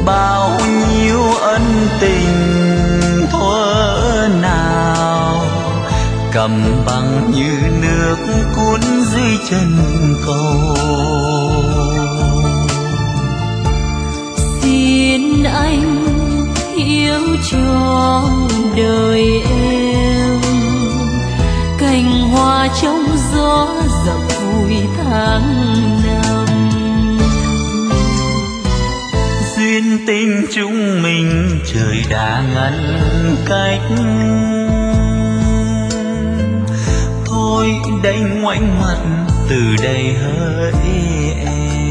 bao nhiêu ân tình thuở nào cầm bằng như nước cuốn dưới chân cầu. Xin anh hiểu cho đời em, cành hoa trong gió dập vui tháng năm. Duyên tình chúng mình trời đã ngăn cách, thôi đành ngoảnh mặt từ đây hỡi em.